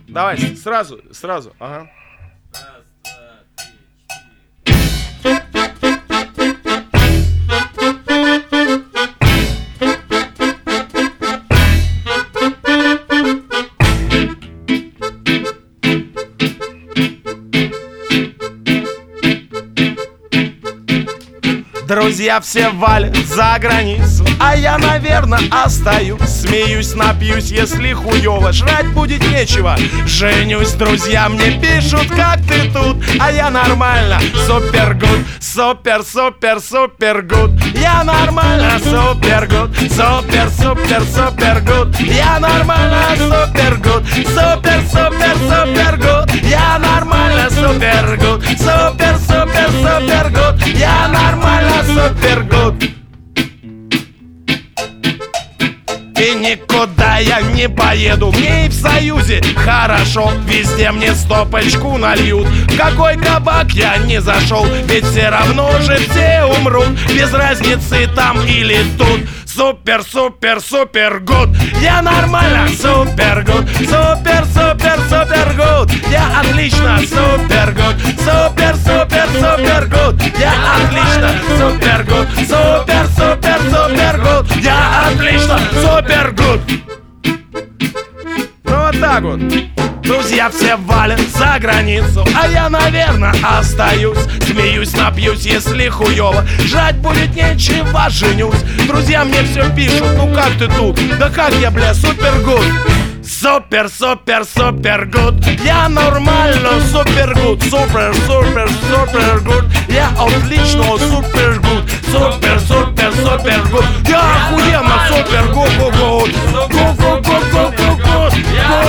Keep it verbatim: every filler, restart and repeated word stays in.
Давай, сразу, сразу, ага. Друзья все валят за границу, а я, наверное, остаюсь. Смеюсь, напьюсь, если хуёво, жрать будет нечего. Женюсь, друзья мне пишут, как ты тут, а я нормально, супер гуд, супер, супер, супер гуд. Я нормально, супер гуд, супер, супер, супер гуд. Я нормально, супер гуд, супер, супер, супер гуд. Я нормально, супер гуд, супер, супер, супер гуд. Я нормально, супер гуд. И никуда я не поеду, мне и в Союзе хорошо. Везде мне стопочку нальют. В какой кабак я не зашел, ведь все равно же все умрут. Без разницы там или тут. Супер, супер, супер гуд. Я нормально, супер гуд. Супер, супер, супер гуд. Я отлично, супер гуд. Супер, супер, супер гуд. Я отлично, супер гуд. Супер, супер, супер гуд. Я отлично, супер гуд. Ну вот так вот. Друзья все валят за границу, а я, наверное, остаюсь. Смеюсь, напьюсь, если хуёво, жрать будет нечего, женюсь. Друзья мне все пишут, ну как ты тут? Да как я, бля, супер гуд. Супер, супер, супер гуд. Я нормально, супер гуд. Супер, супер, супер гуд. Я отлично, супер гуд. Супер, супер, супер гуд. Я охуенно, супер гуд, гуд, гуд. Гуд, гуд, гуд, гуд, гуд, гуд.